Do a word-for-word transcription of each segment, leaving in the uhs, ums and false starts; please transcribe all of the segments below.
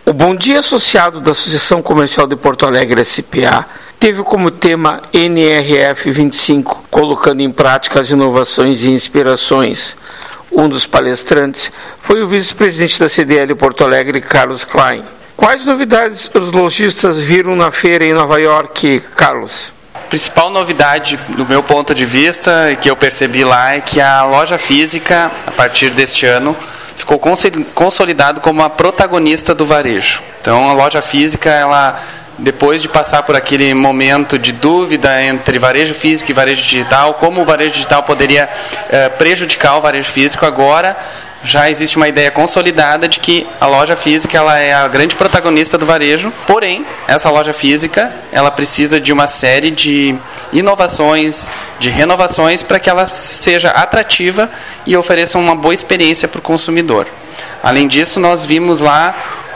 O Bom Dia Associado da Associação Comercial de Porto Alegre, S P A, teve como tema N R F vinte e cinco, colocando em prática as inovações e inspirações. Um dos palestrantes foi o vice-presidente da C D L Porto Alegre, Carlos Klein. Quais novidades os lojistas viram na feira em Nova York, Carlos? A principal novidade, do meu ponto de vista, que eu percebi lá, é que a loja física, a partir deste ano, ficou consolidado como a protagonista do varejo. Então, a loja física, ela, depois de passar por aquele momento de dúvida entre varejo físico e varejo digital, como o varejo digital poderia eh, prejudicar o varejo físico, agora já existe uma ideia consolidada de que a loja física ela é a grande protagonista do varejo, porém, essa loja física ela precisa de uma série de inovações, de renovações para que ela seja atrativa e ofereça uma boa experiência para o consumidor. Além disso, nós vimos lá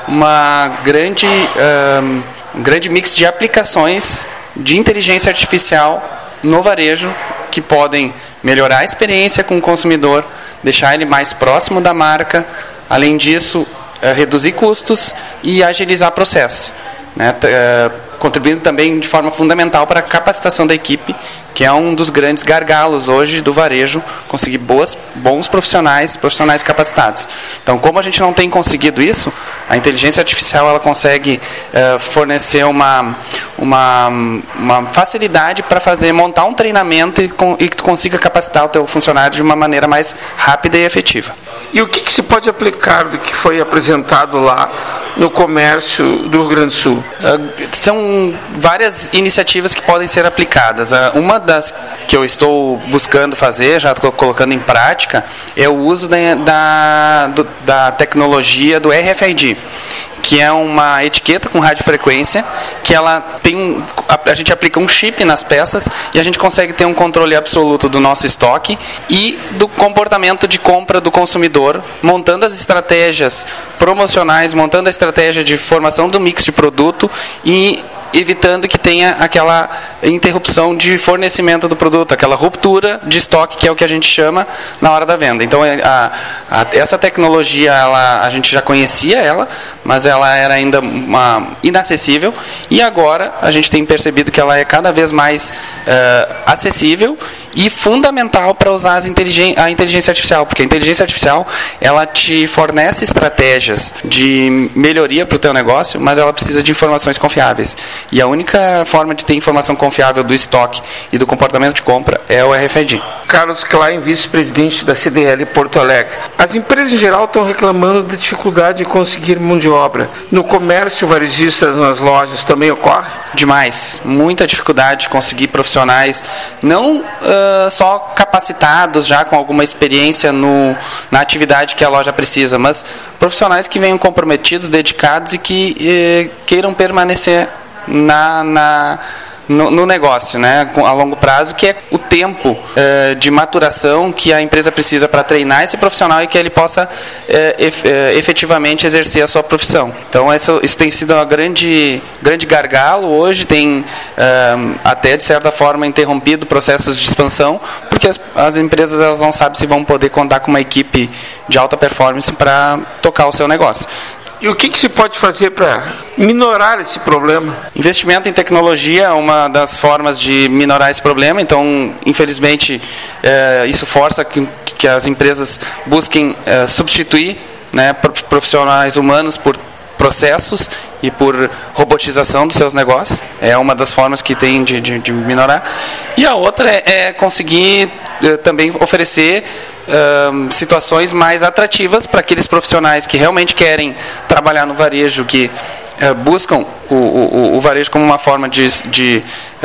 uma grande, um, um grande mix de aplicações de inteligência artificial no varejo que podem melhorar a experiência com o consumidor, deixar ele mais próximo da marca, além disso, reduzir custos e agilizar processos, né? Contribuindo também de forma fundamental para a capacitação da equipe, que é um dos grandes gargalos hoje do varejo, conseguir boas, bons profissionais, profissionais capacitados. Então, como a gente não tem conseguido isso, a inteligência artificial ela consegue uh, fornecer uma, uma, uma facilidade para fazer, montar um treinamento e, com, e que tu consiga capacitar o teu funcionário de uma maneira mais rápida e efetiva. E o que, que se pode aplicar do que foi apresentado lá no comércio do Rio Grande do Sul? Uh, são várias iniciativas que podem ser aplicadas. Uh, uma das que eu estou buscando fazer, já estou colocando em prática, é o uso da, da, do, da tecnologia do R F I D, que é uma etiqueta com radiofrequência, que ela tem um, a, a gente aplica um chip nas peças e a gente consegue ter um controle absoluto do nosso estoque e do comportamento de compra do consumidor, montando as estratégias promocionais, montando a estratégia de formação do mix de produto e evitando que tenha aquela interrupção de fornecimento do produto, aquela ruptura de estoque, que é o que a gente chama na hora da venda. Então, a, a, essa tecnologia, ela, a gente já conhecia ela, mas ela era ainda uma, inacessível, e agora a gente tem percebido que ela é cada vez mais uh, acessível e fundamental para usar as inteligen- a inteligência artificial, porque a inteligência artificial ela te fornece estratégias de melhoria para o teu negócio, mas ela precisa de informações confiáveis. E a única forma de ter informação confiável do estoque e do comportamento de compra é o R F I D. Carlos Klein, vice-presidente da C D L Porto Alegre. As empresas em geral estão reclamando da dificuldade de conseguir mão de obra. No comércio, varejistas nas lojas também ocorre? Demais. Muita dificuldade de conseguir profissionais, não uh, só capacitados, já com alguma experiência no, na atividade que a loja precisa, mas profissionais que venham comprometidos, dedicados e que eh, queiram permanecer na... na No, no negócio, né, a longo prazo, que é o tempo eh, de maturação que a empresa precisa para treinar esse profissional e que ele possa eh, ef, eh, efetivamente exercer a sua profissão. Então, isso, isso tem sido um grande, grande gargalo. Hoje tem eh, até, de certa forma, interrompido processos de expansão, porque as, as empresas elas não sabem se vão poder contar com uma equipe de alta performance para tocar o seu negócio. E o que, que se pode fazer para minorar esse problema? Investimento em tecnologia é uma das formas de minorar esse problema. Então, infelizmente, é, isso força que, que as empresas busquem é, substituir, né, profissionais humanos por processos e por robotização dos seus negócios. É uma das formas que tem de, de, de minorar. E a outra é, é conseguir é, também oferecer Uh, situações mais atrativas para aqueles profissionais que realmente querem trabalhar no varejo, que uh, buscam o, o, o varejo como uma forma de, de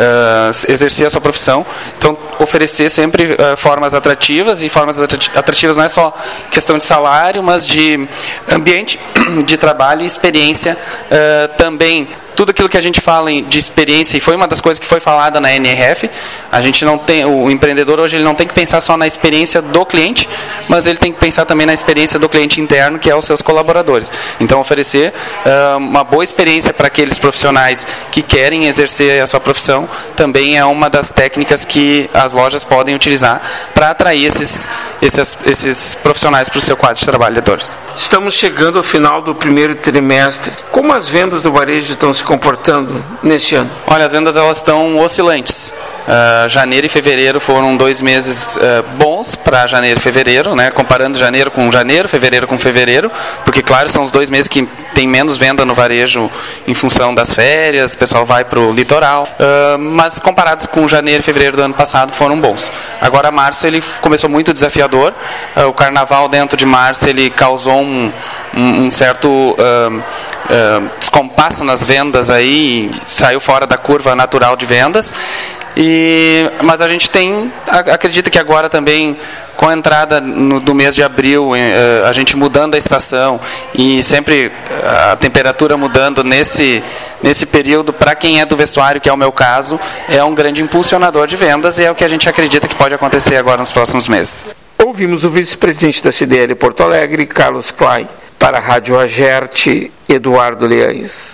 uh, exercer a sua profissão. Então, oferecer sempre uh, formas atrativas, e formas atrativas não é só questão de salário, mas de ambiente de trabalho e experiência uh, também. Tudo aquilo que a gente fala de experiência, e foi uma das coisas que foi falada na N R F, a gente não tem, o empreendedor hoje ele não tem que pensar só na experiência do cliente, mas ele tem que pensar também na experiência do cliente interno, que é os seus colaboradores. Então, oferecer uh, uma boa experiência para aqueles profissionais que querem exercer a sua profissão também é uma das técnicas que as as lojas podem utilizar para atrair esses, esses, esses profissionais para o seu quadro de trabalhadores. Estamos chegando ao final do primeiro trimestre. Como as vendas do varejo estão se comportando neste ano? Olha, as vendas elas estão oscilantes. Uh, janeiro e fevereiro foram dois meses uh, bons para janeiro e fevereiro, né? Comparando janeiro com janeiro, fevereiro com fevereiro, porque, claro, são os dois meses que tem menos venda no varejo em função das férias, o pessoal vai para o litoral, uh, mas comparados com janeiro e fevereiro do ano passado foram bons. Agora, março ele começou muito desafiador, uh, o carnaval dentro de março ele causou um, um, um certo uh, uh, descompasso nas vendas, aí saiu fora da curva natural de vendas. E, mas a gente tem, acredita que agora também, com a entrada no, do mês de abril, a gente mudando a estação e sempre a temperatura mudando nesse, nesse período, para quem é do vestuário, que é o meu caso, é um grande impulsionador de vendas e é o que a gente acredita que pode acontecer agora nos próximos meses. Ouvimos o vice-presidente da C D L Porto Alegre, Carlos Klein, para a Rádio Agerte, Eduardo Leães.